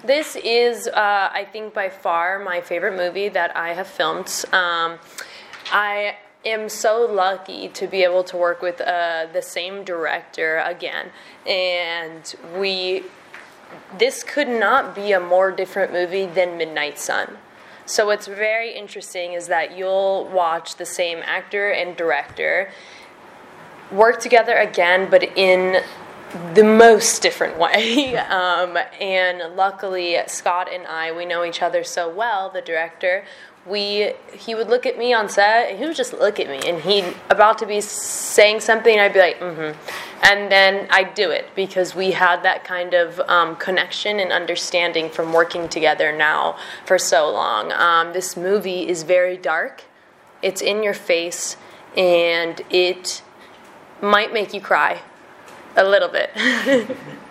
This is, I think, by far my favorite movie that I have filmed. I am so lucky to be able to work with the same director again, and this could not be a more different movie than Midnight Sun. So what's very interesting is that you'll watch the same actor and director work together again, but in the most different way. And luckily, Scott and I, we know each other so well, the director. He would look at me on set, and he would just look at me, and he'd about to be saying something, and I'd be like, and then I'd do it, because we had that kind of connection and understanding from working together now for so long. This movie is very dark. It's in your face, and it might make you cry a little bit.